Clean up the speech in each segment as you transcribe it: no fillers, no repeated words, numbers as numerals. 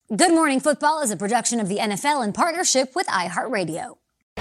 Good Morning Football is a production of the NFL in partnership with iHeartRadio.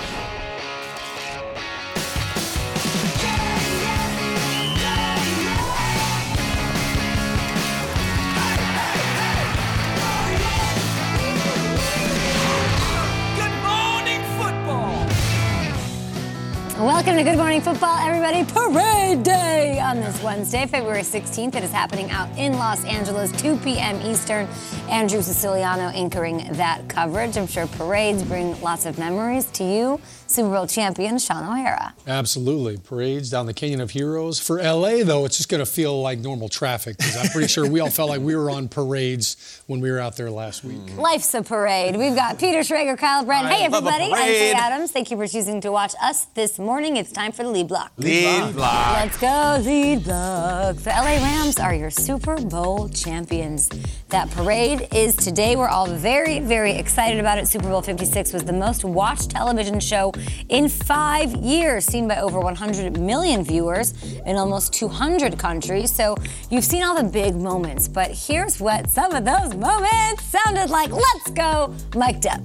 Welcome to Good Morning Football, everybody. Parade Day on this Wednesday, February 16th. It is happening out in Los Angeles, 2 p.m. Eastern. Andrew Siciliano anchoring that coverage. I'm sure parades bring lots of memories to you, Super Bowl champion Sean O'Hara. Absolutely. Parades down the Canyon of Heroes. For L.A., though, it's just going to feel like normal traffic because I'm pretty sure we all felt like we were on parades when we were out there last week. Life's a parade. We've got Peter Schrager, Kyle Brent. Hey, everybody. I'm Faye Adams. Thank you for choosing to watch us this morning. It's time for the lead block. Lead block. Let's go, lead block. The LA Rams are your Super Bowl champions. That parade is today. We're all very, very excited about it. Super Bowl 56 was the most watched television show in 5 years, seen by over 100 million viewers in almost 200 countries. So you've seen all the big moments, but here's what some of those moments sounded like. Let's go, mic'd up.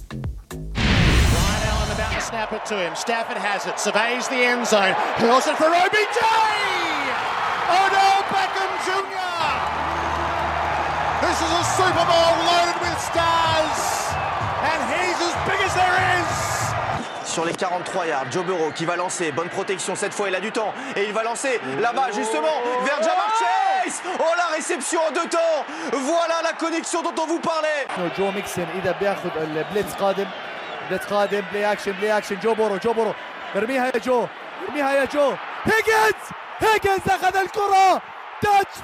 About to snap it to him. Stafford has it. Surveys the end zone. Hurls it for OBJ! Odell Beckham Jr. This is a Super Bowl loaded with stars. And he's as big as there is. Sur les 43 yards, Joe Burrow qui va lancer. Bonne protection cette fois, il a du temps. Et il va lancer là-bas justement vers Jamar Chase. Oh, la réception en 2 temps. Voilà la connexion dont on vous parlait. جو ميكسن إذا بياخذ البليتس قادم. قادم بلاي اكشن جو بورو ارميها يا جو هيجنز اخذ الكرة تاتش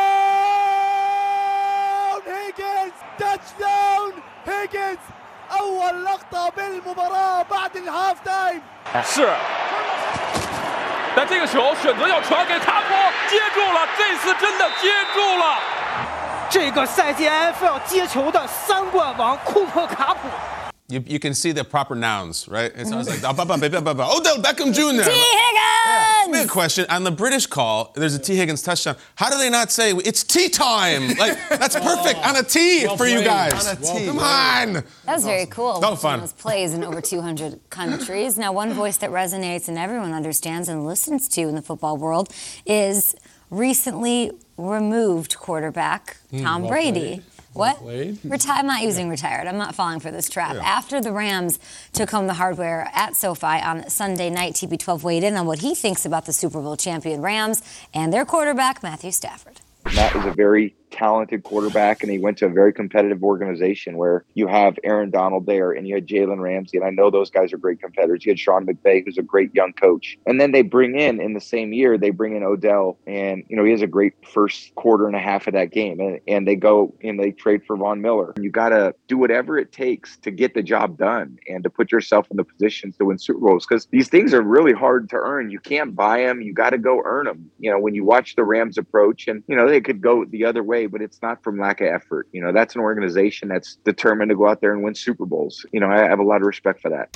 داون هيجنز اول لقطة بالمباراة بعد الهاف تايم 是但这个球选择要传给卡普接住了这次真的接住了这个赛季 NFL 接球的3冠王库珀卡普 You can see the proper nouns, right? It sounds like Odell Beckham Jr. T. Higgins! I have a question. On the British call, there's a T. Higgins touchdown. How do they not say, it's tea time? Like, that's perfect. On a T for you guys. On a T. Come on. That was very cool. So fun. Those plays in over 200 countries. Now, one voice that resonates and everyone understands and listens to in the football world is recently removed quarterback Tom Brady. What? I'm not using retired. I'm not falling for this trap. Yeah. After the Rams took home the hardware at SoFi on Sunday night, TB12 weighed in on what he thinks about the Super Bowl champion Rams and their quarterback, Matthew Stafford. Matt is a very talented quarterback, and he went to a very competitive organization where you have Aaron Donald there and you had Jalen Ramsey, and I know those guys are great competitors. You had Sean McVay, who's a great young coach. And then they bring in the same year, they bring in Odell, and, you know, he has a great first quarter and a half of that game. And they go and they trade for Von Miller. You got to do whatever it takes to get the job done and to put yourself in the positions to win Super Bowls, because these things are really hard to earn. You can't buy them. You got to go earn them. You know, when you watch the Rams approach, and, you know, they could go the other way, but it's not from lack of effort. You know, that's an organization that's determined to go out there and win Super Bowls. You know, I have a lot of respect for that.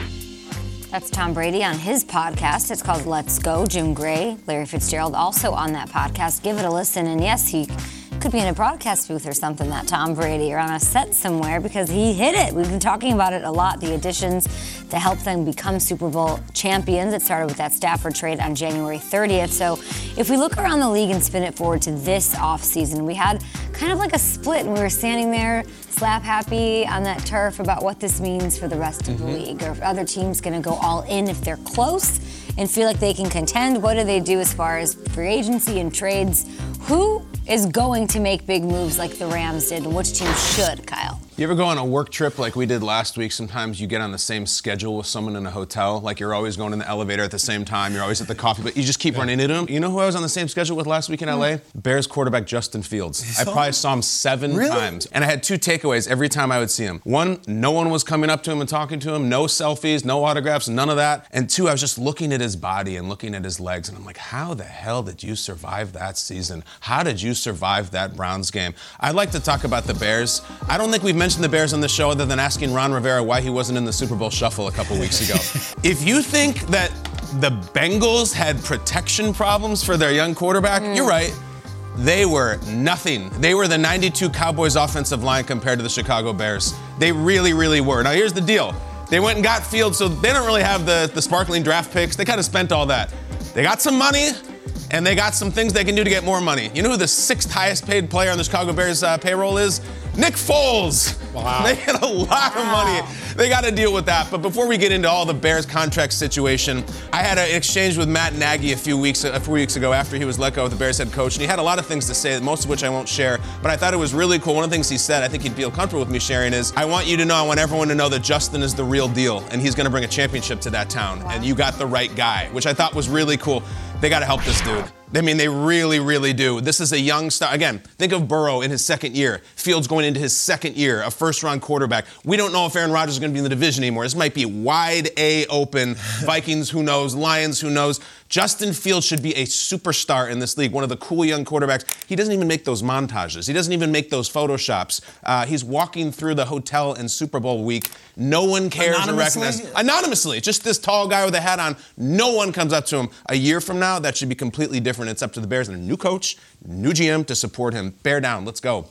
That's Tom Brady on his podcast. It's called Let's Go. Jim Gray, Larry Fitzgerald also on that podcast. Give it a listen. And yes, he could be in a broadcast booth or something, that Tom Brady, or on a set somewhere, because he hit it. We've been talking about it a lot, the additions to help them become Super Bowl champions. It started with that Stafford trade on January 30th. So if we look around the league and spin it forward to this offseason, we had kind of like a split, and we were standing there slap happy on that turf about what this means for the rest of the league. Or if other teams going to go all in if they're close and feel like they can contend, what do they do as far as free agency and trades? Who is going to make big moves like the Rams did, and which team should, Kyle? You ever go on a work trip like we did last week? Sometimes you get on the same schedule with someone in a hotel. Like you're always going in the elevator at the same time. You're always at the coffee, but you just keep running into them. You know who I was on the same schedule with last week in LA? Bears quarterback Justin Fields. I probably saw him 7 times. And I had 2 takeaways every time I would see him. 1, no one was coming up to him and talking to him. No selfies, no autographs, none of that. And 2, I was just looking at his body and looking at his legs. And I'm like, how the hell did you survive that season? How did you survive that Browns game? I'd like to talk about the Bears. I don't think we've mentioned the Bears on the show other than asking Ron Rivera why he wasn't in the Super Bowl shuffle a couple weeks ago. If you think that the Bengals had protection problems for their young quarterback, you're right. they were nothing. They were the 92 Cowboys offensive line compared to the Chicago Bears. They really, really were. Now, here's the deal. They went and got Fields, so they don't really have the sparkling draft picks. They kind of spent all that. They got some money, and they got some things they can do to get more money. You know who the 6th highest paid player on the Chicago Bears payroll is? Nick Foles. Wow. They get a lot of money. They got to deal with that. But before we get into all the Bears contract situation, I had an exchange with Matt Nagy a few weeks ago after he was let go of the Bears head coach, and he had a lot of things to say, most of which I won't share. But I thought it was really cool. One of the things he said, I think he'd feel comfortable with me sharing, is I want everyone to know that Justin is the real deal, and he's going to bring a championship to that town. Wow. And you got the right guy, which I thought was really cool. They got to help this dude. I mean, they really, really do. This is a young star. Again, think of Burrow in his second year. Fields going into his second year, a first-round quarterback. We don't know if Aaron Rodgers is going to be in the division anymore. This might be wide A open. Vikings, who knows? Lions, who knows? Justin Fields should be a superstar in this league, one of the cool young quarterbacks. He doesn't even make those montages. He doesn't even make those Photoshops. He's walking through the hotel in Super Bowl week. No one cares or recognizes. Anonymously. Just this tall guy with a hat on. No one comes up to him. A year from now, that should be completely different. It's up to the Bears and a new coach, new GM to support him. Bear down. Let's go.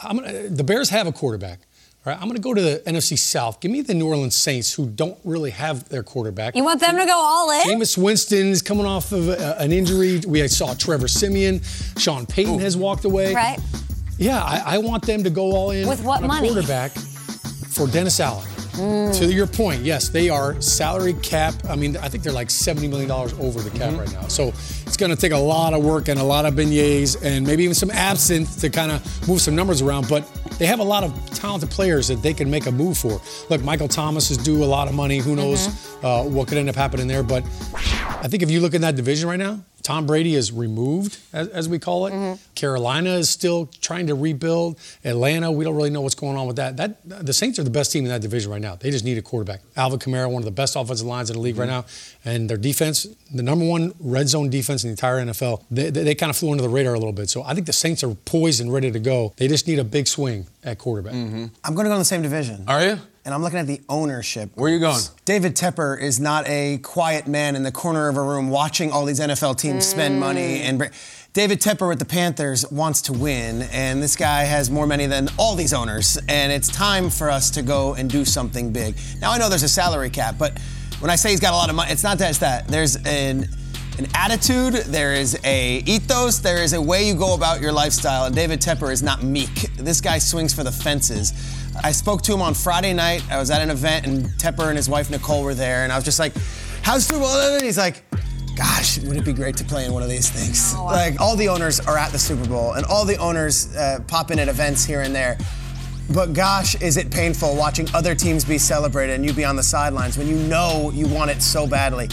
The Bears have a quarterback. All right, I'm going to go to the NFC South. Give me the New Orleans Saints, who don't really have their quarterback. You want them to go all in? Jameis Winston's coming off of an injury. We saw Trevor Siemian. Sean Payton has walked away. Right. Yeah, I want them to go all in. With what money? Quarterback for Dennis Allen. To your point, yes, they are salary cap. I mean, I think they're like $70 million over the cap right now. So it's going to take a lot of work and a lot of beignets and maybe even some absinthe to kind of move some numbers around. But they have a lot of talented players that they can make a move for. Look, Michael Thomas is due a lot of money. Who knows what could end up happening there. But I think if you look in that division right now, Tom Brady is removed, as we call it. Carolina is still trying to rebuild. Atlanta, we don't really know what's going on with that. The Saints are the best team in that division right now. They just need a quarterback. Alvin Kamara, one of the best offensive lines in the league right now. And their defense, the number one red zone defense in the entire NFL, they kind of flew under the radar a little bit. So I think the Saints are poised and ready to go. They just need a big swing at quarterback. I'm going to go in the same division. Are you? And I'm looking at the ownership. Where are you going? David Tepper is not a quiet man in the corner of a room watching all these NFL teams spend money. And David Tepper with the Panthers wants to win, and this guy has more money than all these owners, and it's time for us to go and do something big. Now, I know there's a salary cap, but when I say he's got a lot of money, it's not that, it's that. There's an attitude, there is a ethos, there is a way you go about your lifestyle, and David Tepper is not meek. This guy swings for the fences. I spoke to him on Friday night. I was at an event, and Tepper and his wife Nicole were there, and I was just like, how's Super Bowl? And he's like, gosh, would it be great to play in one of these things? Oh, wow. Like, all the owners are at the Super Bowl, and all the owners pop in at events here and there. But gosh, is it painful watching other teams be celebrated and you be on the sidelines when you know you want it so badly.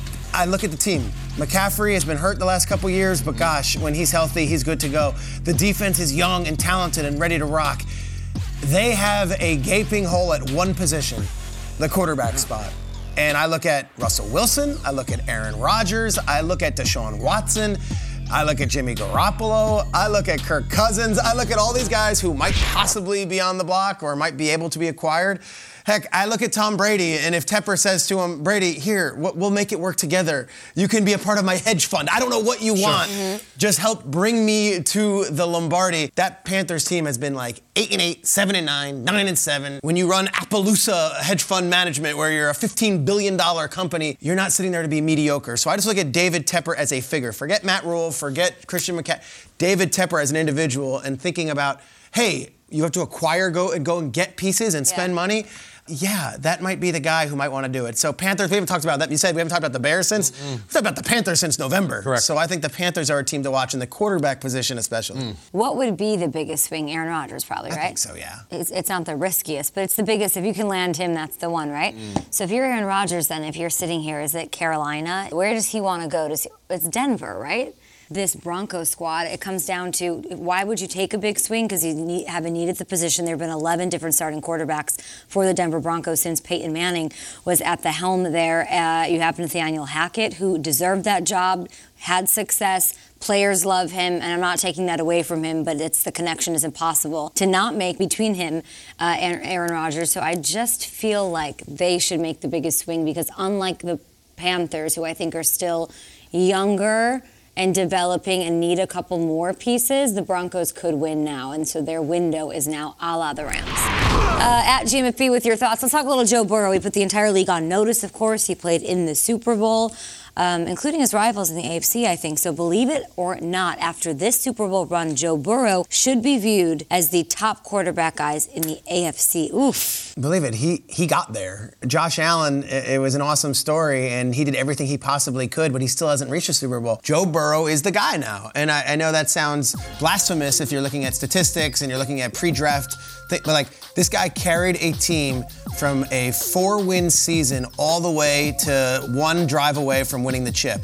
I look at the team. McCaffrey has been hurt the last couple years, but gosh, when he's healthy, he's good to go. The defense is young and talented and ready to rock. They have a gaping hole at one position, the quarterback spot. And I look at Russell Wilson, I look at Aaron Rodgers, I look at Deshaun Watson, I look at Jimmy Garoppolo, I look at Kirk Cousins, I look at all these guys who might possibly be on the block or might be able to be acquired. Heck, I look at Tom Brady, and if Tepper says to him, Brady, here, we'll make it work together. You can be a part of my hedge fund. I don't know what you want. Just help bring me to the Lombardi. That Panthers team has been like 8-8, 7-9, 9-7. When you run Appaloosa hedge fund management, where you're a $15 billion company, you're not sitting there to be mediocre. So I just look at David Tepper as a figure. Forget Matt Rule, forget Christian McCaffrey. David Tepper as an individual, and thinking about, hey, you have to acquire, go and get pieces and spend money. Yeah, that might be the guy who might want to do it. So Panthers, we haven't talked about that. You said we haven't talked about the Bears since. We've talked about the Panthers since November. Correct. So I think the Panthers are a team to watch in the quarterback position especially. What would be the biggest swing? Aaron Rodgers probably, right? I think so, yeah. It's not the riskiest, but it's the biggest. If you can land him, that's the one, right? So if you're Aaron Rodgers, then if you're sitting here, is it Carolina? Where does he want to go? It's Denver, right? This Broncos squad, it comes down to why would you take a big swing? Because you haven't needed the position. There have been 11 different starting quarterbacks for the Denver Broncos since Peyton Manning was at the helm there. You have Nathaniel Hackett, who deserved that job, had success. Players love him, and I'm not taking that away from him, but the connection is impossible to not make between him and Aaron Rodgers. So I just feel like they should make the biggest swing because unlike the Panthers, who I think are still younger and developing and need a couple more pieces, the Broncos could win now. And so their window is now a la the Rams. At GMFB with your thoughts. Let's talk a little Joe Burrow. He put the entire league on notice, of course. He played in the Super Bowl, including his rivals in the AFC, I think. So believe it or not, after this Super Bowl run, Joe Burrow should be viewed as the top quarterback guys in the AFC. Oof. Believe it, he got there. Josh Allen, it was an awesome story, and he did everything he possibly could, but he still hasn't reached a Super Bowl. Joe Burrow is the guy now. And I know that sounds blasphemous if you're looking at statistics and you're looking at pre-draft, but like, this guy carried a team from a 4-win season all the way to 1 drive away from winning the chip.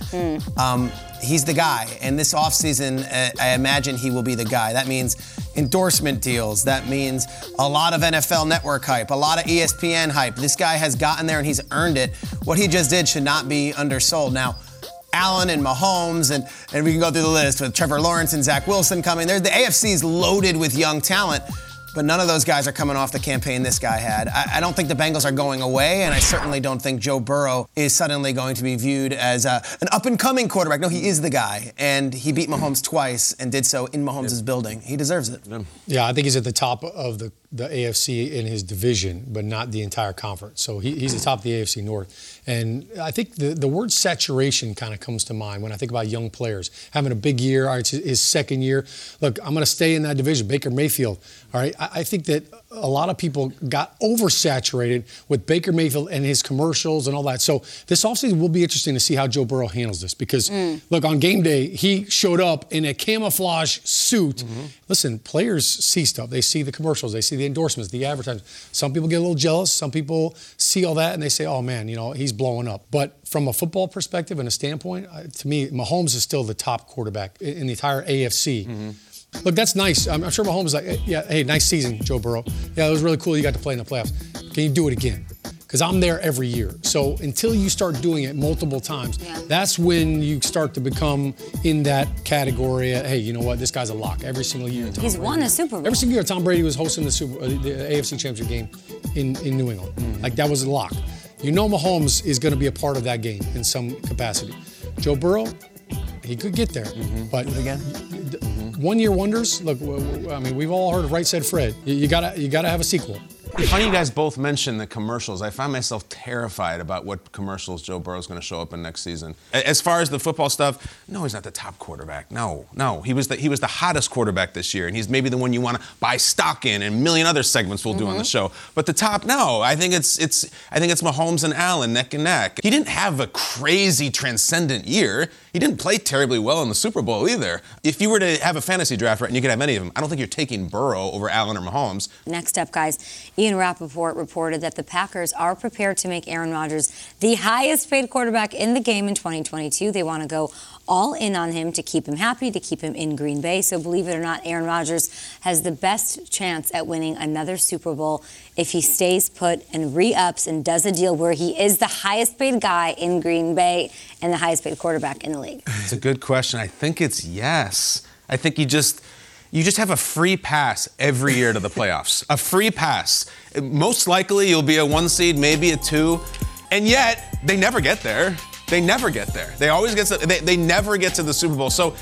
He's the guy, and this offseason, I imagine he will be the guy. That means endorsement deals. That means a lot of NFL Network hype, a lot of ESPN hype. This guy has gotten there, and he's earned it. What he just did should not be undersold. Now, Allen and Mahomes, and we can go through the list with Trevor Lawrence and Zach Wilson coming. The AFC is loaded with young talent, but none of those guys are coming off the campaign this guy had. I don't think the Bengals are going away, and I certainly don't think Joe Burrow is suddenly going to be viewed as an up-and-coming quarterback. No, he is the guy, and he beat Mahomes twice and did so in Mahomes' building. He deserves it. Yeah, I think he's at the top of the AFC in his division, but not the entire conference. So he's the top of the AFC North. And I think the word saturation kind of comes to mind when I think about young players having a big year. All right, it's his second year. Look, I'm going to stay in that division. Baker Mayfield. All right, I think that a lot of people got oversaturated with Baker Mayfield and his commercials and all that. So this offseason will be interesting to see how Joe Burrow handles this because, look, on game day, he showed up in a camouflage suit. Listen, players see stuff. They see the commercials. They see the endorsements, the advertisements. Some people get a little jealous. Some people see all that and they say, oh, man, he's blowing up. But from a football perspective and a standpoint, to me, Mahomes is still the top quarterback in the entire AFC. Look, that's nice. I'm sure Mahomes is like, yeah, hey, nice season, Joe Burrow. Yeah, it was really cool you got to play in the playoffs. Can you do it again? Because I'm there every year. So until you start doing it multiple times, that's when you start to become in that category. Hey, you know what? This guy's a lock every single year. He's won a Super Bowl. Every single year, Tom Brady was hosting the AFC Championship game in New England. Like, that was a lock. You know Mahomes is going to be a part of that game in some capacity. Joe Burrow, he could get there. But again, one-year wonders. Look, I mean, we've all heard of Right Said Fred. You gotta have a sequel. It's funny you guys both mentioned the commercials. I find myself terrified about what commercials Joe Burrow's going to show up in next season. As far as the football stuff, no, he's not the top quarterback. No. He was the hottest quarterback this year, and he's maybe the one you want to buy stock in, and a million other segments we'll do on the show. But the top, no. I think it's Mahomes and Allen neck and neck. He didn't have a crazy transcendent year. He didn't play terribly well in the Super Bowl either. If you were to have a fantasy draft, right, and you could have any of them, I don't think you're taking Burrow over Allen or Mahomes. Next up, guys, Ian Rappaport reported that the Packers are prepared to make Aaron Rodgers the highest paid quarterback in the game in 2022. They want to go all in on him to keep him happy, to keep him in Green Bay. So believe it or not, Aaron Rodgers has the best chance at winning another Super Bowl if he stays put and re-ups and does a deal where he is the highest paid guy in Green Bay and the highest paid quarterback in the league. It's a good question. I think it's yes. I think you just have a free pass every year to the playoffs. A free pass. Most likely you'll be a 1 seed, maybe a 2, and yet they never get there. They never get there. They always get to, they never get to the Super Bowl. So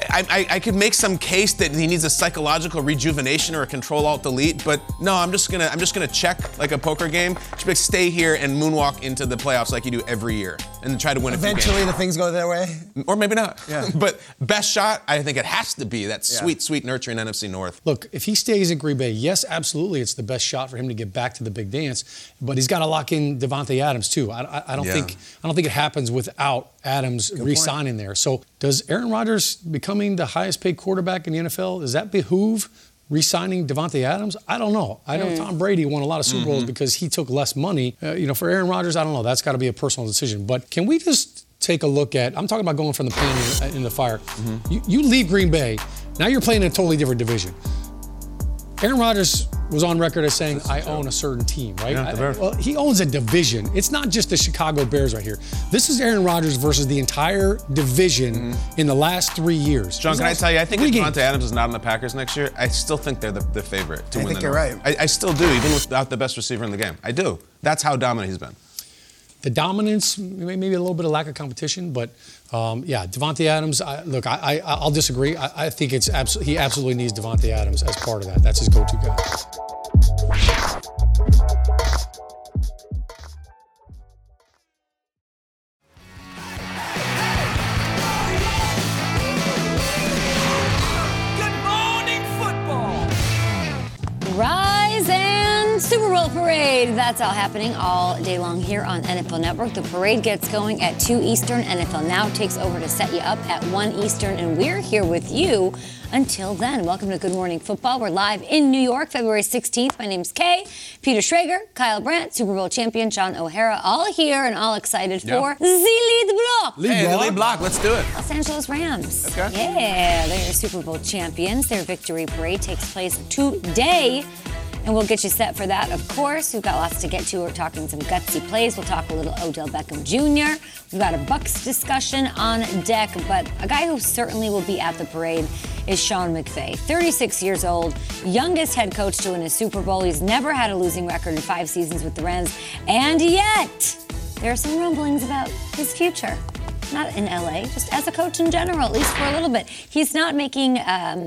I could make some case that he needs a psychological rejuvenation or a Control-Alt-Delete, but no, I'm just gonna check like a poker game. Just stay here and moonwalk into the playoffs like you do every year, and then try to win a few games. Eventually, the things go their way, or maybe not. Yeah. But best shot, I think it has to be that sweet, nurturing NFC North. Look, if he stays in Green Bay, yes, absolutely, it's the best shot for him to get back to the big dance. But he's got to lock in Devontae Adams too. I don't think it happens without Adams re-signing there. So does Aaron Rodgers becoming the highest paid quarterback in the NFL, does that behoove re-signing Devontae Adams? I don't know. I know Tom Brady won a lot of Super Bowls because he took less money. For Aaron Rodgers, I don't know. That's got to be a personal decision. But can we just take a look at, I'm talking about going from the pan in the fire. You leave Green Bay, now you're playing in a totally different division. Aaron Rodgers was on record as saying, I own a certain team, right? Yeah, well, he owns a division. It's not just the Chicago Bears right here. This is Aaron Rodgers versus the entire division in the last 3 years. John, can I tell you, I think if Devontae Adams is not on the Packers next year, I still think they're the favorite to win the North. I think you're right. I still do, even without the best receiver in the game. I do. That's how dominant he's been. the dominance, maybe a little bit of lack of competition, but Davante Adams. I'll disagree. I think he absolutely needs Davante Adams as part of that. That's his go-to guy. Rise and Super Bowl parade. That's all happening all day long here on NFL Network. The parade gets going at 2 Eastern. NFL Now takes over to set you up at 1 Eastern, and we're here with you until then. Welcome to Good Morning Football. We're live in New York, February 16th. My name's Kay, Peter Schrager, Kyle Brandt, Super Bowl champion Sean O'Hara, all here and all excited for the Lead Block. The Lead Block. Let's do it. Los Angeles Rams. Okay. Yeah, they're your Super Bowl champions. Their victory parade takes place today. And we'll get you set for that, of course. We've got lots to get to. We're talking some gutsy plays. We'll talk a little Odell Beckham Jr. We've got a Bucs discussion on deck. But a guy who certainly will be at the parade is Sean McVay. 36 years old, youngest head coach to win a Super Bowl. He's never had a losing record in 5 seasons with the Rams. And yet, there are some rumblings about his future. Not in LA, just as a coach in general, at least for a little bit. He's not making...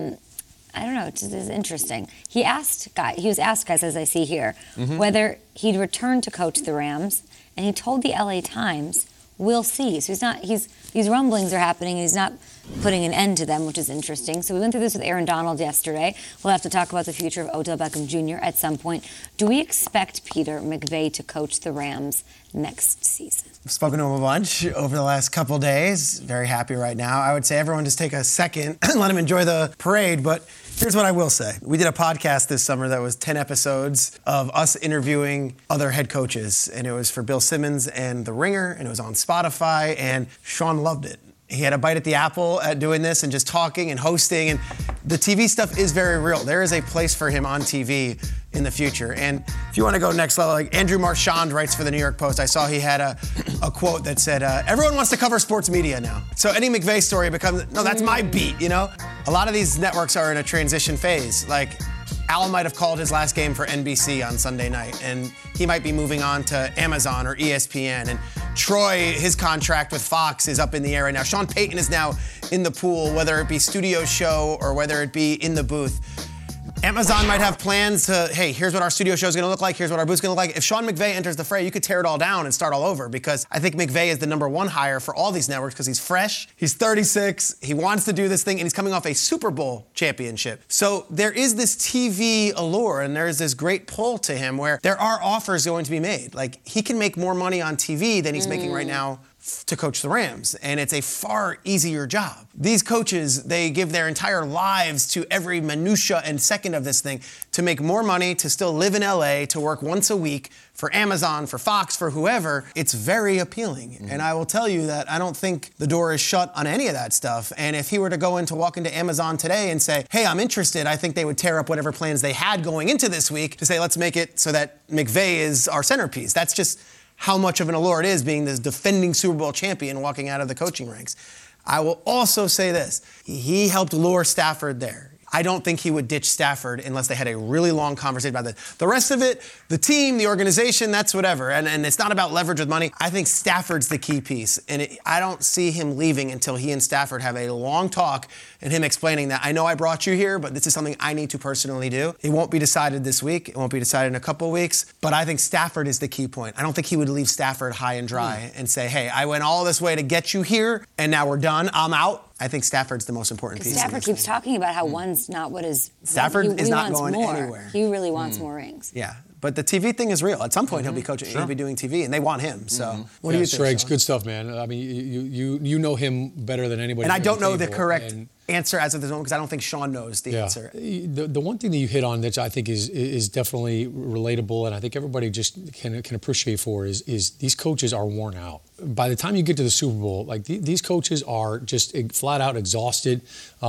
I don't know, it's interesting. He was asked, guys, as I see here, whether he'd return to coach the Rams, and he told the LA Times, we'll see. So these rumblings are happening, and he's not putting an end to them, which is interesting. So we went through this with Aaron Donald yesterday. We'll have to talk about the future of Odell Beckham Jr. at some point. Do we expect Peter McVay to coach the Rams next season? I've spoken to him a bunch over the last couple days. Very happy right now. I would say everyone just take a second and let him enjoy the parade. But here's what I will say. We did a podcast this summer that was 10 episodes of us interviewing other head coaches. And it was for Bill Simmons and The Ringer. And it was on Spotify. And Sean loved it. He had a bite at the apple at doing this and just talking and hosting. And the TV stuff is very real. There is a place for him on TV in the future. And if you want to go next level, like Andrew Marchand writes for the New York Post, I saw he had a quote that said, everyone wants to cover sports media now. So any McVay story becomes, no, that's my beat, you know? A lot of these networks are in a transition phase. Like, Al might have called his last game for NBC on Sunday night, and he might be moving on to Amazon or ESPN. And Troy, his contract with Fox is up in the air right now. Sean Payton is now in the pool, whether it be studio show or whether it be in the booth. Amazon might have plans to, hey, here's what our studio show is going to look like, here's what our booth's going to look like. If Sean McVay enters the fray, you could tear it all down and start all over, because I think McVay is the #1 hire for all these networks because he's fresh, he's 36, he wants to do this thing, and he's coming off a Super Bowl championship. So there is this TV allure, and there's this great pull to him where there are offers going to be made. Like, he can make more money on TV than he's making right now to coach the Rams, and it's a far easier job. These coaches, they give their entire lives to every minutia and second of this thing to make more money, to still live in LA, to work once a week for Amazon, for Fox, for whoever. It's very appealing. And I will tell you that I don't think the door is shut on any of that stuff. And if he were to walk into Amazon today and say, hey, I'm interested, I think they would tear up whatever plans they had going into this week to say, let's make it so that McVay is our centerpiece. That's just how much of an allure it is being this defending Super Bowl champion walking out of the coaching ranks. I will also say this. He helped lure Stafford there. I don't think he would ditch Stafford unless they had a really long conversation about that. The rest of it, the team, the organization, that's whatever. And it's not about leverage with money. I think Stafford's the key piece. And I don't see him leaving until he and Stafford have a long talk and him explaining that, I know I brought you here, but this is something I need to personally do. It won't be decided this week. It won't be decided in a couple of weeks. But I think Stafford is the key point. I don't think he would leave Stafford high and dry and say, hey, I went all this way to get you here, and now we're done. I'm out. I think Stafford's the most important piece. Stafford keeps talking about how one's not what is. Stafford is not going anywhere. He really wants more rings. Yeah. But the TV thing is real. At some point, he'll be coaching. He'll be doing TV, and they want him. So, what do you think? Schrags, good stuff, man. I mean, you know him better than anybody. And I don't know the correct answer as of this moment because I don't think Sean knows the answer. The one thing that you hit on that I think is definitely relatable, and I think everybody just can appreciate for is these coaches are worn out. By the time you get to the Super Bowl, like these coaches are just flat out exhausted.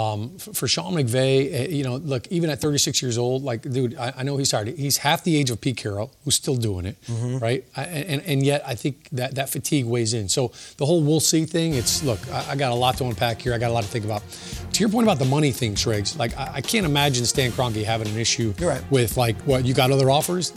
For Sean McVay, look, even at 36 years old, like, dude, I know he's tired. He's half the age of Pete Carroll, who's still doing it, right? And yet I think that fatigue weighs in. So the whole we'll see thing, I got a lot to unpack here. I got a lot to think about. To your point about the money thing, Schrags, like I can't imagine Stan Kroenke having an issue with like, what, you got other offers?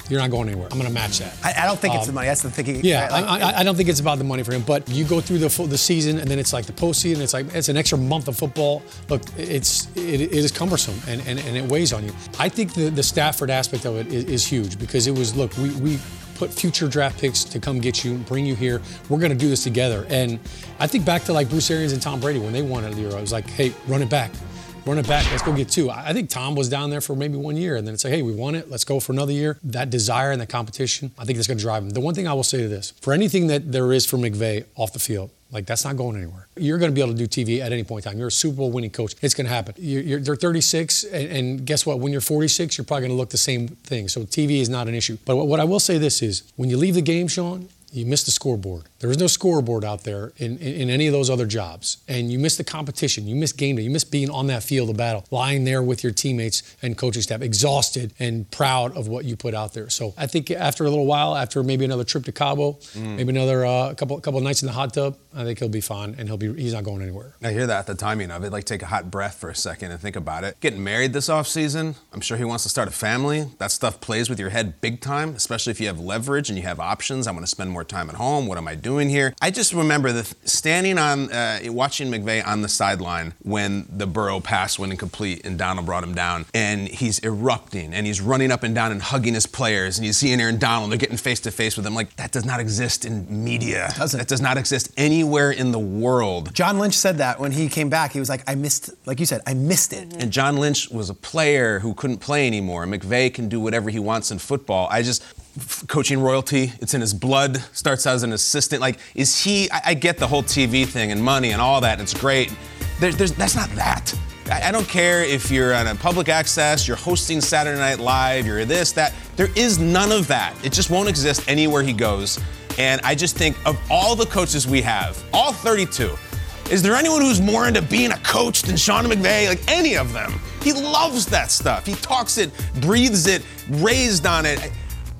you're not going anywhere. I'm going to match that. I don't think it's the money. That's the thinking. Yeah, right? I don't think it's about the money for him. But you go through the season, and then it's like the postseason. It's an extra month of football. Look, it is cumbersome, and it weighs on you. I think the Stafford aspect of it is huge because it was, look, we put future draft picks to come get you, bring you here. We're going to do this together. And I think back to like Bruce Arians and Tom Brady when they won it the year. I was like, hey, run it back. Let's go get 2. I think Tom was down there for maybe 1 year, and then it's like, hey, we won it. Let's go for another year. That desire and that competition, I think that's going to drive him. The one thing I will say to this, for anything that there is for McVay off the field, like, that's not going anywhere. You're going to be able to do TV at any point in time. You're a Super Bowl winning coach. It's going to happen. They're 36, and guess what? When you're 46, you're probably going to look the same thing. So TV is not an issue. But what I will say this is, when you leave the game, Sean, you miss the scoreboard. There is no scoreboard out there in any of those other jobs. And you miss the competition. You miss game day. You miss being on that field of battle, lying there with your teammates and coaching staff, exhausted and proud of what you put out there. So I think after a little while, after maybe another trip to Cabo, maybe another couple nights in the hot tub, I think he'll be fine, and he's not going anywhere. I hear that, the timing of it. Like, take a hot breath for a second and think about it. Getting married this offseason, I'm sure he wants to start a family. That stuff plays with your head big time, especially if you have leverage and you have options. I want to spend more time at home. What am I doing here? I just remember standing on, watching McVay on the sideline when the Burrow pass went incomplete and Donald brought him down, and he's erupting and he's running up and down and hugging his players, and you see Aaron Donald, they're getting face to face with him. Like, that does not exist in media. That does not exist anywhere in the world. John Lynch said that when he came back. He was like, I missed, like you said, I missed it. And John Lynch was a player who couldn't play anymore. McVay can do whatever he wants in football. Coaching royalty, it's in his blood, starts as an assistant. Like, is he, I get the whole TV thing and money and all that, and it's great. That's not that. I don't care if you're on a public access, you're hosting Saturday Night Live, you're this, that. There is none of that. It just won't exist anywhere he goes. And I just think of all the coaches we have, all 32, is there anyone who's more into being a coach than Sean McVay? Like, any of them. He loves that stuff. He talks it, breathes it, raised on it.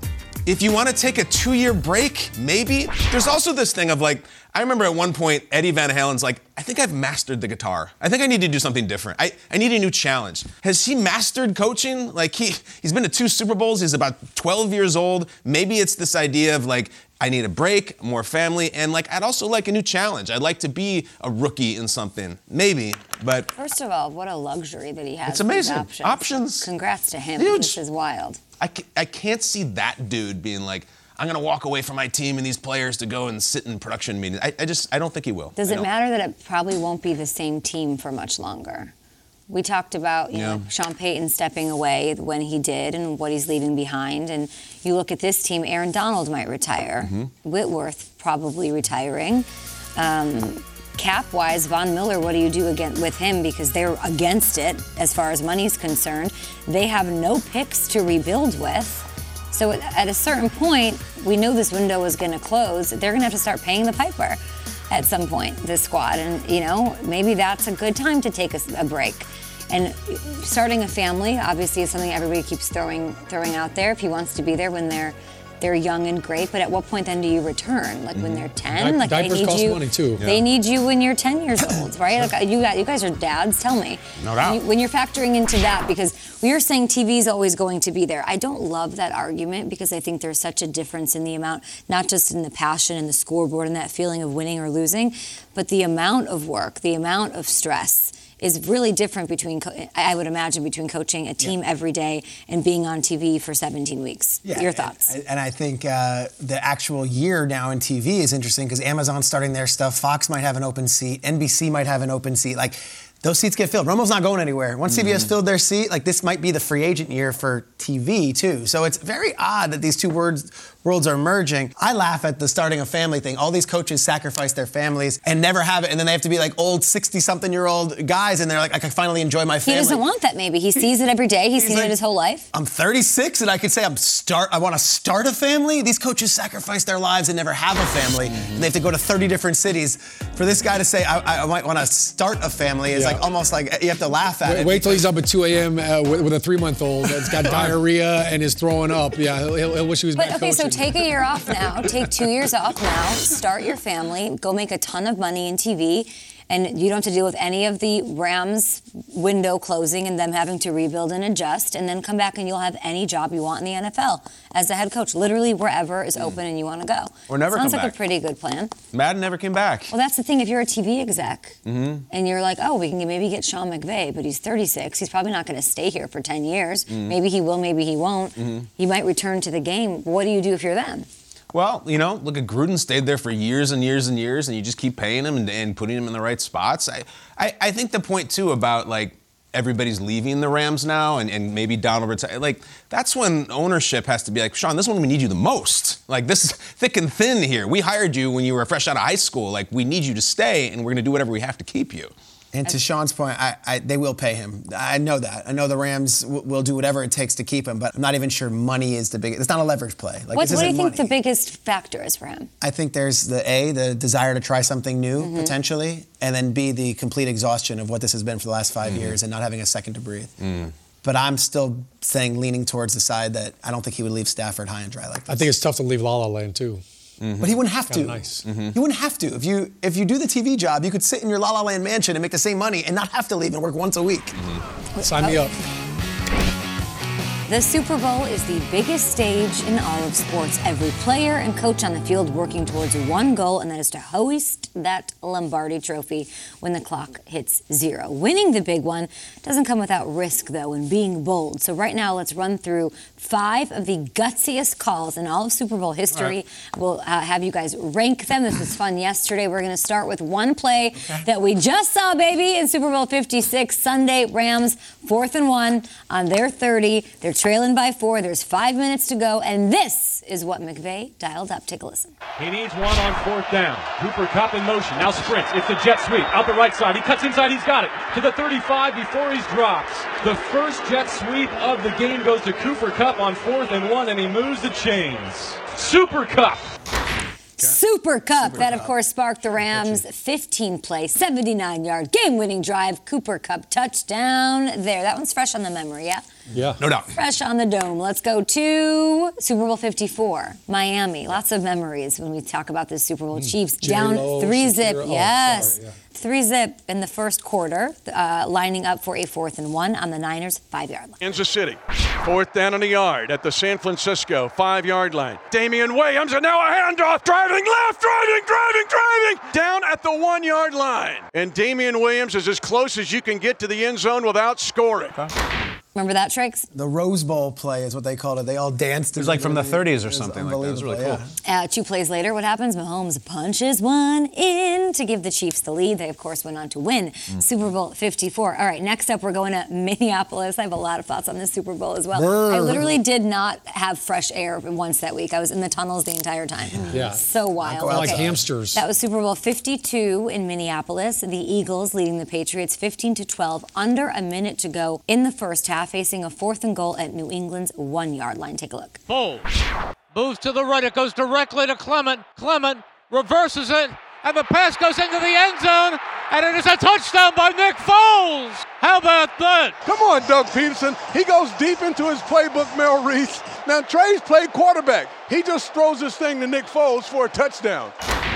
If you want to take a 2-year break, maybe. There's also this thing of, like, I remember at one point, Eddie Van Halen's like, I think I've mastered the guitar. I think I need to do something different. I need a new challenge. Has he mastered coaching? Like, he's been to 2 Super Bowls. He's about 12 years old. Maybe it's this idea of, like, I need a break, more family, and, like, I'd also like a new challenge. I'd like to be a rookie in something. Maybe, but... First of all, what a luxury that he has. It's amazing. Options. Congrats to him. Huge. This is wild. I can't see that dude being like, I'm going to walk away from my team and these players to go and sit in production meetings. I don't think he will. Does it matter that it probably won't be the same team for much longer? We talked about, you know, Sean Payton stepping away when he did and what he's leaving behind. And you look at this team, Aaron Donald might retire. Whitworth probably retiring. Cap-wise, Von Miller, what do you do again with him? Because they're against it as far as money's concerned. They have no picks to rebuild with. So at a certain point, we know this window is going to close. They're going to have to start paying the piper at some point, this squad. And, you know, maybe that's a good time to take a break. And starting a family, obviously, is something everybody keeps throwing out there. If he wants to be there when they're young and great, but at what point then do you return? Like when they're 10? Like diapers cost money too. They need you when you're 10 years old, right? Like you guys are dads, tell me. No doubt. When you're factoring into that, because we are saying TV is always going to be there. I don't love that argument because I think there's such a difference in the amount, not just in the passion and the scoreboard and that feeling of winning or losing, but the amount of work, the amount of stress is really different between, I would imagine, between coaching a team every day and being on TV for 17 weeks. Yeah, your thoughts? And I think the actual year now in TV is interesting because Amazon's starting their stuff. Fox might have an open seat. NBC might have an open seat. Like, those seats get filled. Romo's not going anywhere. Once CBS filled their seat, like, this might be the free agent year for TV, too. So it's very odd that these two worlds are merging. I laugh at the starting a family thing. All these coaches sacrifice their families and never have it, and then they have to be like old 60-something-year-old guys, and they're like, I can finally enjoy my family. He doesn't want that, maybe. He sees it every day. He's seen it his whole life. I'm 36, and I could say I want to start a family? These coaches sacrifice their lives and never have a family, and they have to go to 30 different cities. For this guy to say, I might want to start a family is like almost like you have to laugh at it. Wait till he's up at 2 a.m. With a 3-month-old that's got diarrhea and is throwing up. Yeah, he'll wish he was back coaching. So take a year off now. Take 2 years off now. Start your family. Go make a ton of money in TV. and you don't have to deal with any of the Rams window closing and them having to rebuild and adjust, and then come back and you'll have any job you want in the NFL as a head coach, literally wherever is open and you want to go. Or never Sounds come like back. a pretty good plan. Madden never came back. Well, that's the thing. If you're a TV exec and you're like, oh, we can maybe get Sean McVay, but he's 36. He's probably not going to stay here for 10 years. Maybe he will, maybe he won't. He might return to the game. What do you do if you're them? Well, look at Gruden, stayed there for years and years and years, and you just keep paying him and putting him in the right spots. I think the point, too, about, like, everybody's leaving the Rams now and maybe Donald retire. Like, that's when ownership has to be like, Sean, this is when we need you the most. Like, this is thick and thin here. We hired you when you were fresh out of high school. Like, we need you to stay, and we're going to do whatever we have to keep you. And to Sean's point, they will pay him. I know that. I know the Rams will do whatever it takes to keep him, but I'm not even sure money is the biggest. It's not a leverage play. Like, What do you think money. the biggest factor is for him? I think there's the desire to try something new, potentially, and then B, the complete exhaustion of what this has been for the last 5 years and not having a second to breathe. But I'm still leaning towards the side that I don't think he would leave Stafford high and dry like this. I think it's tough to leave La La Land, too. But he wouldn't have to. Nice. You wouldn't have to. If you do the TV job, you could sit in your La La Land mansion and make the same money and not have to leave and work once a week. Sign me up. The Super Bowl is the biggest stage in all of sports. Every player and coach on the field working towards one goal, and that is to hoist that Lombardi trophy when the clock hits 0. Winning the big one doesn't come without risk, though, and being bold. So right now, let's run through 5 of the gutsiest calls in all of Super Bowl history. Right. We'll have you guys rank them. This was fun yesterday. We're going to start with one play that we just saw, baby, in Super Bowl 56. Sunday, Rams, 4th and 1 on their 30. They're trailing by 4. There's 5 minutes to go, and this is what McVay dialed up. Take a listen. He needs one on 4th down. Cooper Kupp in motion. Now sprints. It's the jet sweep. Out the right side. He cuts inside. He's got it. To the 35 before he drops. The first jet sweep of the game goes to Cooper Kupp on 4th and 1, and he moves the chains. Super Kupp. Super Kupp. That, of course, sparked the Rams' 15-play, 79-yard game-winning drive. Cooper Kupp touchdown there. That one's fresh on the memory, yeah? Yeah. No doubt. Fresh on the dome. Let's go to Super Bowl 54, Miami. Lots of memories when we talk about this Super Bowl. Chiefs down 3-zip. Yes. 3-zip in the first quarter, lining up for a 4th and 1 on the Niners' 5-yard line. Kansas City, 4th down and a yard at the San Francisco 5-yard line. Damian Williams, and now a handoff, driving left, driving, down at the 1-yard line. And Damian Williams is as close as you can get to the end zone without scoring. Remember that, Tricks? The Rose Bowl play is what they called it. They all danced. It was like from the 30s or something like that. It was really cool. 2 plays later, what happens? Mahomes punches one in to give the Chiefs the lead. They, of course, went on to win Super Bowl 54. All right, next up, we're going to Minneapolis. I have a lot of thoughts on this Super Bowl as well. I literally did not have fresh air once that week. I was in the tunnels the entire time. Yeah. So wild. Like hamsters. That was Super Bowl 52 in Minneapolis. The Eagles leading the Patriots 15-12, under a minute to go in the first half, facing a 4th and goal at New England's 1-yard line. Take a look. Foles moves to the right. It goes directly to Clement. Clement reverses it, and the pass goes into the end zone, and it is a touchdown by Nick Foles. How about that? Come on, Doug Peterson. He goes deep into his playbook, Mel Reese. Now, Trey's played quarterback. He just throws this thing to Nick Foles for a touchdown.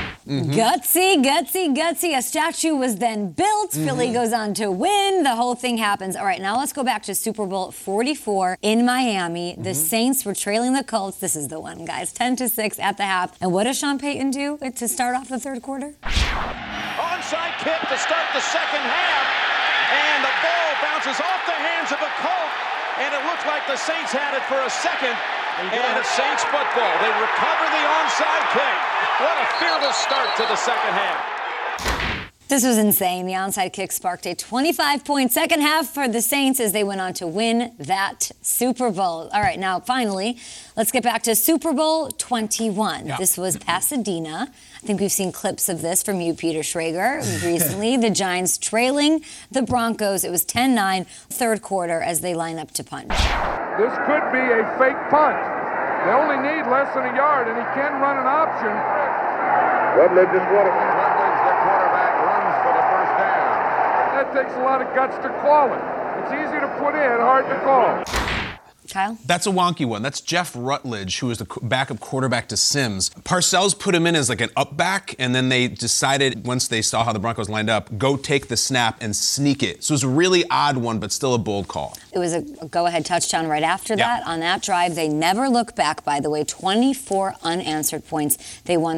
Gutsy. A statue was then built. Philly goes on to win. The whole thing happens. All right, now let's go back to Super Bowl 44 in Miami. The Saints were trailing the Colts. This is the one, guys. 10-6 at the half. And what does Sean Payton do to start off the third quarter? Onside kick to start the second half. And the ball bounces off the hands of a Colt. And it looked like the Saints had it for a second. And it's Saints football. They recover the onside kick. What a fearless start to the second half. This was insane. The onside kick sparked a 25-point second half for the Saints as they went on to win that Super Bowl. All right, now finally, let's get back to Super Bowl 21. Yeah. This was Pasadena. I think we've seen clips of this from you, Peter Schrager, recently. The Giants trailing the Broncos. It was 10-9, third quarter, as they line up to punt. This could be a fake punt. They only need less than a yard, and he can run an option. Rutledge, the quarterback, runs for the first down. That takes a lot of guts to call it. It's easy to put in, hard to call. Kyle? That's a wonky one. That's Jeff Rutledge, who was the backup quarterback to Sims. Parcells put him in as like an up back, and then they decided, once they saw how the Broncos lined up, go take the snap and sneak it. So it was a really odd one, but still a bold call. It was a go-ahead touchdown right after that. On that drive, they never look back, by the way. 24 unanswered points. They won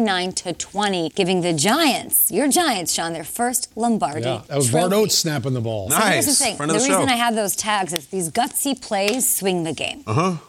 39-20, giving the Giants, your Giants, Sean, their first Lombardi Yeah, that was Bart Oates snapping the ball. So here's the thing. The reason I have those tags is these gutsy plays swing the game.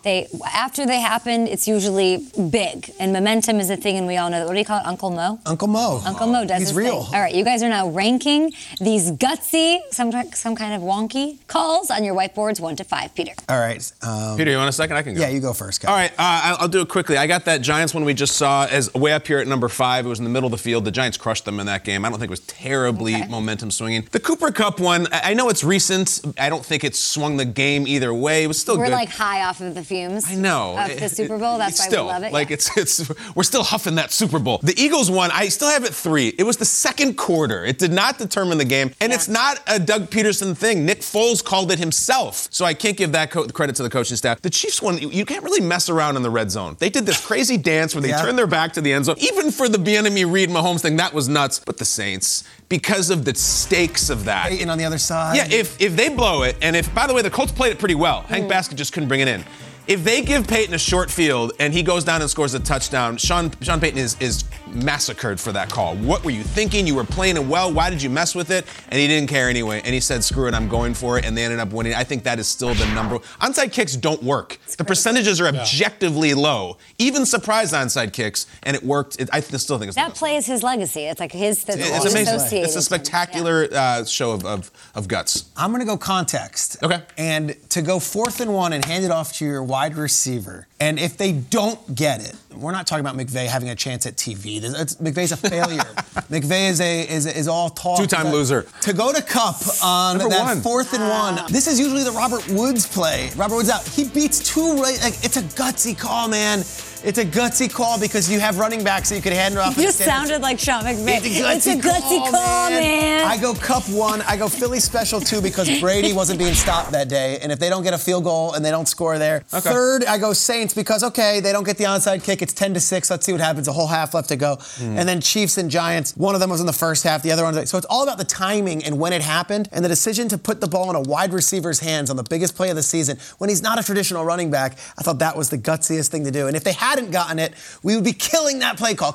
After they happen, it's usually big, and momentum is a thing, and we all know that. What do you call it, Uncle Mo? Uncle Mo. Uncle Mo does He's his real. thing. All right, you guys are now ranking these gutsy, some kind of wonky calls on your whiteboards, 1 to 5. Peter. All right. Peter, you want a second? I can go. Yeah, you go first, guys. All right, I'll do it quickly. I got that Giants one we just saw as way up here at number 5. It was in the middle of the field. The Giants crushed them in that game. I don't think it was terribly momentum swinging. The Cooper Kupp one, I know it's recent. I don't think it swung the game either way. It was still good. We're like high off of the fumes. I know. Of the Super Bowl. That's why we love it. Like we're still huffing that Super Bowl. The Eagles one, I still have it 3. It was the second quarter. It did not determine the game, and it's not a Doug Peterson thing. Nick Foles called it himself, so I can't give that credit to the coaching staff. The Chiefs one, you can't really mess around in the red zone. They did this crazy dance where they turned their back to the end zone. Even for the Bieniemy Reed Mahomes thing, that was nuts. But the Saints, because of the stakes of that. Peyton on the other side. Yeah, if they blow it, and if, by the way, the Colts played it pretty well. Hank Baskett just couldn't bring it in. If they give Peyton a short field and he goes down and scores a touchdown, Sean Payton is massacred for that call. What were you thinking? You were playing it well. Why did you mess with it? And he didn't care anyway. And he said, screw it, I'm going for it. And they ended up winning. I think that is still the number. Onside kicks don't work. The percentages are objectively low. Even surprise onside kicks, and it worked. I still think it's that play is his legacy. It's like his. It's amazing. It's a spectacular show of guts. I'm going to go context. Okay. And to go 4th and 1 and hand it off to your wide receiver. And if they don't get it, we're not talking about McVay having a chance at TV. McVay's a failure. McVay is all talk. 2-time loser. To go to Kupp on that 4th and 1. This is usually the Robert Woods play. Robert Woods out. He beats 2 right. Like, it's a gutsy call, man. It's a gutsy call because you have running backs so you could hand it off. You just sounded like Sean McVay. It's a gutsy call, man. I go Kupp 1. I go Philly special 2 because Brady wasn't being stopped that day. And if they don't get a field goal and they don't score there. Okay. 3rd, I go Saints because, okay, they don't get the onside kick. It's 10-6. Let's see what happens. A whole half left to go. And then Chiefs and Giants. One of them was in the first half. The other one. So it's all about the timing and when it happened. And the decision to put the ball in a wide receiver's hands on the biggest play of the season when he's not a traditional running back. I thought that was the gutsiest thing to do. And if they hadn't gotten it, we would be killing that play call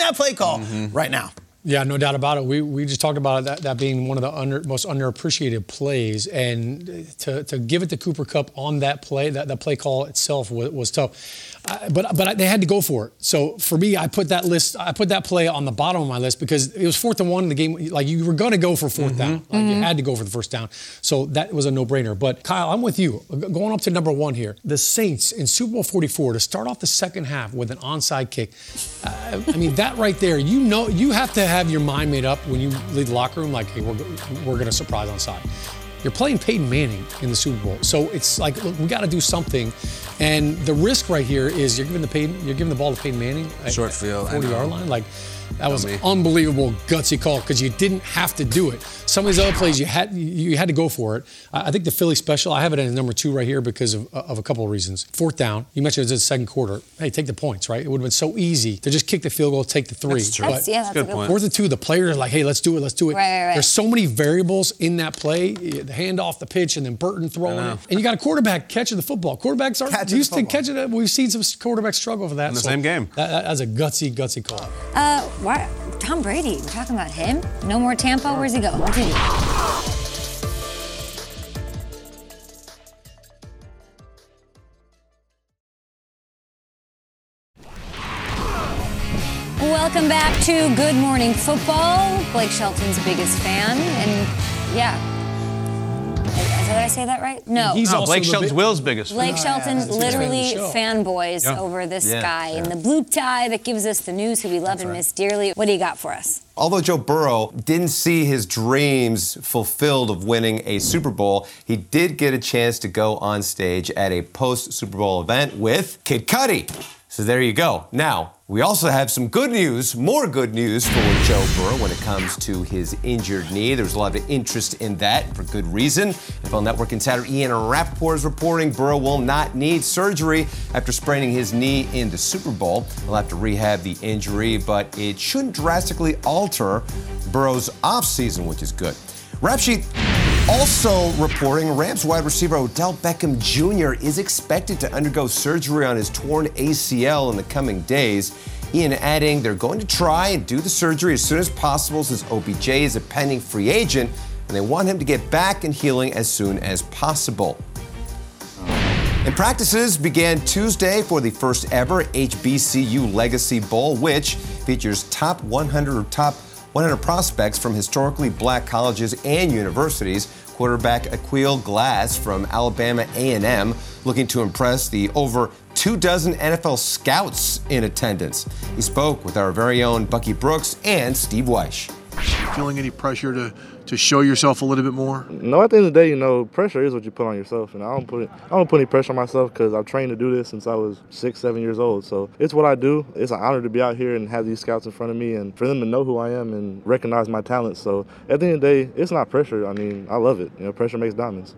right now. Yeah, no doubt about it. We just talked about that being one of the most underappreciated plays, and to give it to Cooper Kupp on that play, that play call itself was tough. But they had to go for it. So for me, I put that play on the bottom of my list because it was 4th and 1 in the game. Like, you were going to go for 4th down. Like, you had to go for the first down. So that was a no-brainer. But Kyle, I'm with you. Going up to number 1 here, the Saints in Super Bowl 44 to start off the second half with an onside kick. I mean, that right there, you have to have your mind made up when you leave the locker room. Like, hey, we're going to surprise onside. You're playing Peyton Manning in the Super Bowl. So it's like, look, we got to do something. And the risk right here is you're giving the ball to Peyton Manning short field, 40-yard line. Like, that was an unbelievable gutsy call because you didn't have to do it. Some of these other plays you had to go for it. I think the Philly special, I have it as number 2 right here because of a couple of reasons. 4th down, you mentioned it was the second quarter. Hey, take the points, right? It would have been so easy to just kick the field goal, take the 3. That's true. That's a good point. 4th and 2, the players are like, hey, let's do it. Right. There's so many variables in that play. The handoff, the pitch, and then Burton throwing it. And you got a quarterback catching the football. Quarterbacks are used to catching it. We've seen some quarterbacks struggle for that. In the same game. That's a gutsy call. Why? Tom Brady, we're talking about him? No more Tampa? Where's he go? What's he do? Welcome back to Good Morning Football. Blake Shelton's biggest fan, and yeah. Did I say that right? No. Blake Shelton's Will's biggest fan. Blake Shelton literally fanboys over this guy in the blue tie that gives us the news who we love and miss dearly. What do you got for us? Although Joe Burrow didn't see his dreams fulfilled of winning a Super Bowl, he did get a chance to go on stage at a post-Super Bowl event with Kid Cudi. So there you go. Now, we also have some good news, more good news for Joe Burrow when it comes to his injured knee. There's a lot of interest in that for good reason. NFL Network insider Ian Rappaport is reporting Burrow will not need surgery after spraining his knee in the Super Bowl. He'll have to rehab the injury, but it shouldn't drastically alter Burrow's offseason, which is good. Rap Sheet also reporting Rams wide receiver Odell Beckham Jr. is expected to undergo surgery on his torn ACL in the coming days. Ian adding they're going to try and do the surgery as soon as possible since OBJ is a pending free agent and they want him to get back and healing as soon as possible. And practices began Tuesday for the first ever HBCU Legacy Bowl, which features top 100 prospects from historically black colleges and universities. Quarterback Aqeel Glass from Alabama A&M looking to impress the over 24 NFL scouts in attendance. He spoke with our very own Bucky Brooks and Steve Weish. Feeling any pressure to show yourself a little bit more? No, at the end of the day, pressure is what you put on yourself, and I don't put any pressure on myself because I've trained to do this since I was 6-7 years old. So it's what I do. It's an honor to be out here and have these scouts in front of me and for them to know who I am and recognize my talent. So at the end of the day, it's not pressure. I mean, I love it. Pressure makes diamonds.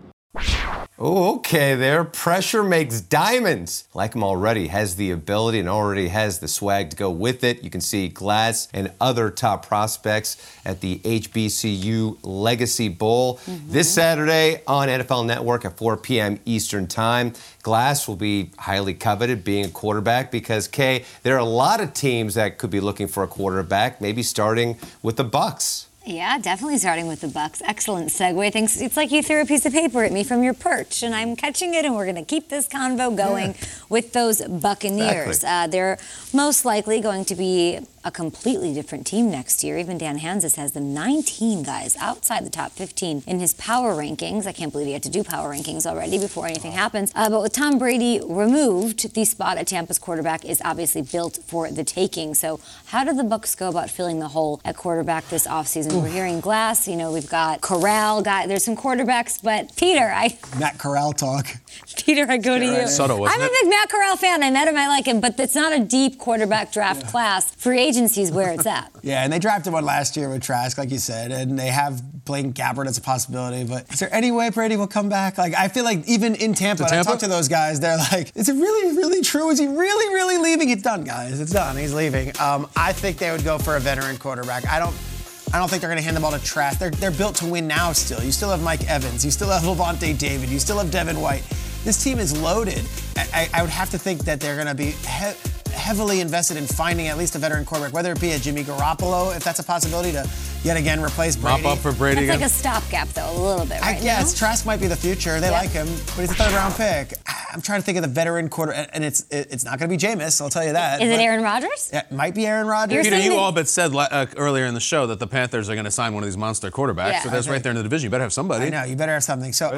Oh, okay there. Pressure makes diamonds. Like him already, has the ability and already has the swag to go with it. You can see Glass and other top prospects at the HBCU Legacy Bowl this Saturday on NFL Network at 4 p.m. Eastern Time. Glass will be highly coveted being a quarterback because, Kay, there are a lot of teams that could be looking for a quarterback, maybe starting with the Bucs. Yeah, definitely starting with the Bucs. Excellent segue. Thanks. It's like you threw a piece of paper at me from your perch, and I'm catching it, and we're going to keep this convo going with those Buccaneers. Exactly. They're most likely going to be a completely different team next year. Even Dan Hanzus has them 19 guys outside the top 15 in his power rankings. I can't believe he had to do power rankings already before anything happens. But with Tom Brady removed, the spot at Tampa's quarterback is obviously built for the taking. So how do the Bucs go about filling the hole at quarterback this offseason? We're hearing Glass, we've got Corral, there's some quarterbacks, but Peter, Matt Corral talk. Peter, I go to you. Subtle, wasn't I'm a big Matt Corral fan. I met him, I like him, but it's not a deep quarterback draft class. Free agency is where it's at. Yeah, and they drafted one last year with Trask, like you said, and they have Blaine Gabbert as a possibility. But is there any way Brady will come back? I feel like even in Tampa, when I talk to those guys, they're like, is it really, really true? Is he really, really leaving? It's done, guys. It's done. He's leaving. I think they would go for a veteran quarterback. I don't think they're going to hand the ball to Trask. They're built to win now still. You still have Mike Evans. You still have Levante David. You still have Devin White. This team is loaded. I would have to think that they're going to be heavily invested in finding at least a veteran quarterback, whether it be a Jimmy Garoppolo, if that's a possibility, to yet again replace Brady. Mop up for Brady It's again. like a stopgap, though, a little bit, right? I guess Trask might be the future. They like him, but he's a third-round pick. I'm trying to think of the veteran quarter, and it's not going to be Jameis, I'll tell you that. Is it Aaron Rodgers? Yeah, it might be Aaron Rodgers. Peter, you all but said earlier in the show that the Panthers are going to sign one of these monster quarterbacks. Yeah. So that's right there in the division. You better have somebody. I know, you better have something. So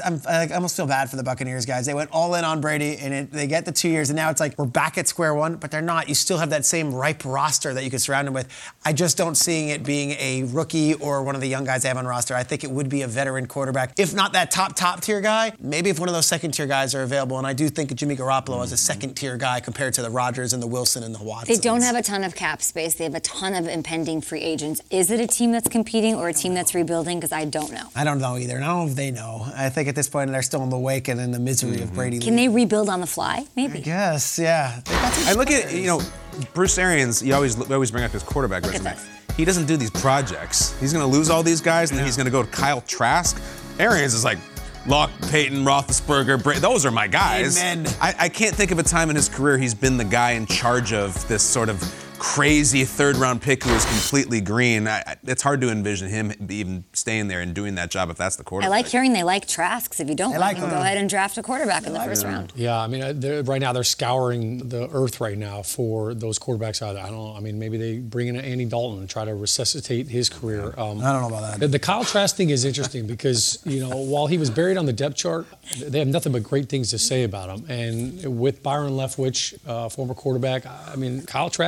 I almost feel bad for the Buccaneers guys. They went all in on Brady, and they get the 2 years, and now it's like we're back at square one, but they're not. You still have that same ripe roster that you could surround him with. I just don't see it being a rookie or one of the young guys they have on roster. I think it would be a veteran quarterback. If not that top tier guy, maybe if one of those second tier guys are available, and I do think Jimmy Garoppolo is a second tier guy compared to the Rodgers and the Wilson and the Watsons. They don't have a ton of cap space. They have a ton of impending free agents. Is it a team that's competing or a team that's rebuilding? Because I don't know. I don't know either. And I don't know if they know. I think at this point they're still in the wake and in the misery of Brady. Can they rebuild on the fly? Maybe. I guess, yeah. I look at, Bruce Arians, we always bring up his quarterback resume. He doesn't do these projects. He's going to lose all these guys, and then he's going to go to Kyle Trask. Arians is like, Locke, Peyton, Roethlisberger, those are my guys. Amen. I can't think of a time in his career he's been the guy in charge of this sort of crazy third-round pick who is completely green. It's hard to envision him even staying there and doing that job if that's the quarterback. I like hearing they like Trasks. If you don't like him, go ahead and draft a quarterback in the first round. Yeah, I mean, right now they're scouring the earth right now for those quarterbacks out there. Maybe they bring in Andy Dalton and try to resuscitate his career. I don't know about that. The Kyle Trask thing is interesting because, while he was buried on the depth chart, they have nothing but great things to say about him. And with Byron Leftwich, former quarterback, Kyle Trask,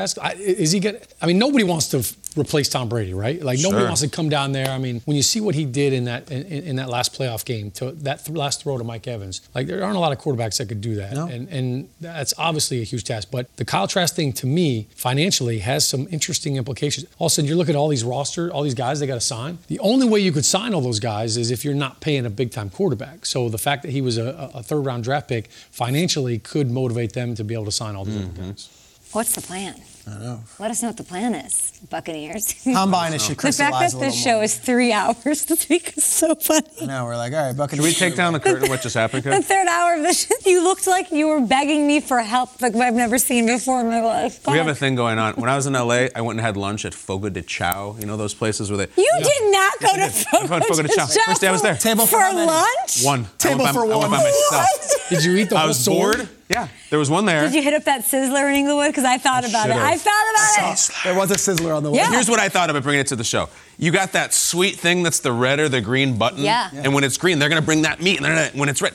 is he going to, I mean, nobody wants to replace Tom Brady, right? Like, nobody wants to come down there. I mean, when you see what he did in that last playoff game, to that last throw to Mike Evans, like, there aren't a lot of quarterbacks that could do that. No. And that's obviously a huge task. But the Kyle Trask thing, to me, financially, has some interesting implications. All of a sudden, you look at all these guys they got to sign. The only way you could sign all those guys is if you're not paying a big-time quarterback. So the fact that he was a third-round draft pick financially could motivate them to be able to sign all these other guys. What's the plan? I don't know. Let us know what the plan is, Buccaneers. Combine it should crystallize the fact that this show is 3 hours this week is so funny. I know, we're like, all right, Buccaneers. Should we take down the curtain? What just happened, The third hour of the show, you looked like you were begging me for help like I've never seen before in my life. We have a thing going on. When I was in LA, I went and had lunch at Fogo de Chao. You know those places where they... You did not go to Fogo de Chao. First day I was there. Table for lunch? One. Table for one. I went by myself. Did you eat the whole I was bored. Yeah, there was one there. Did you hit up that Sizzler in Inglewood? Because I thought about it. I thought about it. There was a Sizzler on the way. Yeah. Here's what I thought about bringing it to the show. You got that sweet thing that's the red or the green button. Yeah. And when it's green, they're going to bring that meat. And when it's red,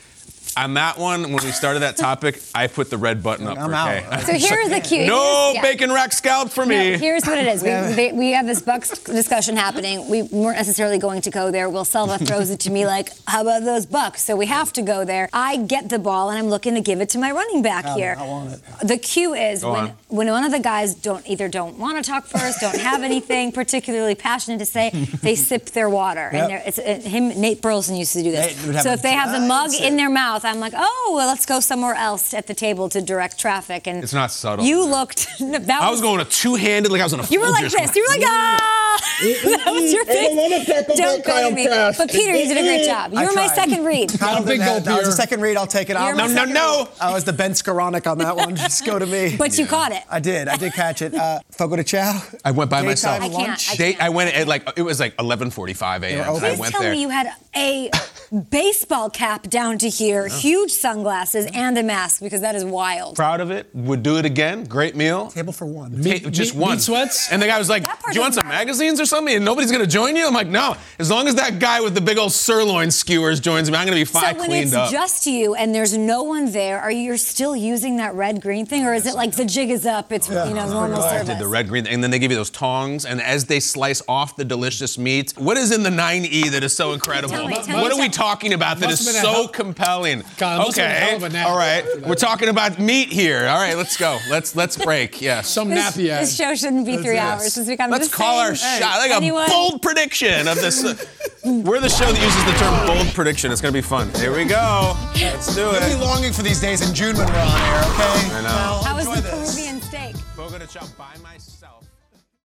on that one, when we started that topic, I put the red button up for Kay. So here's the cue. No bacon rack scalp for me. No, here's what it is. We have this Bucks discussion happening. We weren't necessarily going to go there. Will Selva throws it to me like, how about those Bucks? So we have to go there. I get the ball, and I'm looking to give it to my running back here. I want it. The cue is when one of the guys don't want to talk first, don't have anything particularly passionate to say, they sip their water. Yep. And Nate Burleson used to do this. So if they have the mug in their mouth, I'm like, oh, well, let's go somewhere else at the table to direct traffic. And it's not subtle. You looked. I was going a two-handed, like I was on a. You were like this. You were like, that was your face. Don't go to me. But Peter, you did a great job. You were my second read. That was a second read. I'll take it. No. I was the Ben Skoranek on that one. Just go to me. But you caught it. I did catch it. Fogo de Chao. I went by myself. I can't. I went at it was like 11:45 a.m. Please tell me you had a baseball cap down to here, huge sunglasses, and a mask, because that is wild. Proud of it. Would do it again. Great meal. Table for one. Just one. Meat sweats? And the guy was like, do you want some magazines or something? And nobody's going to join you? I'm like, no. As long as that guy with the big old sirloin skewers joins me, I'm going to be fine, cleaned up. So when it's just you and there's no one there, are you still using that red-green thing? Or is it like the jig is up, it's normal service? I did the red-green thing. And then they give you those tongs. And as they slice off the delicious meat, what is in the 9E that is so incredible? What are we talking about that is so compelling? Okay. All right. We're talking about meat here. All right, let's go. Let's break. Yes. Some nappy ass. This show shouldn't be 3 hours. Let's call our shot like a bold prediction of this. We're the show that uses the term bold prediction. It's going to be fun. Here we go. Let's do it. I'll be longing for these days in June when we're on air, okay? I know. How was the Peruvian steak? Fogo de Chao by myself.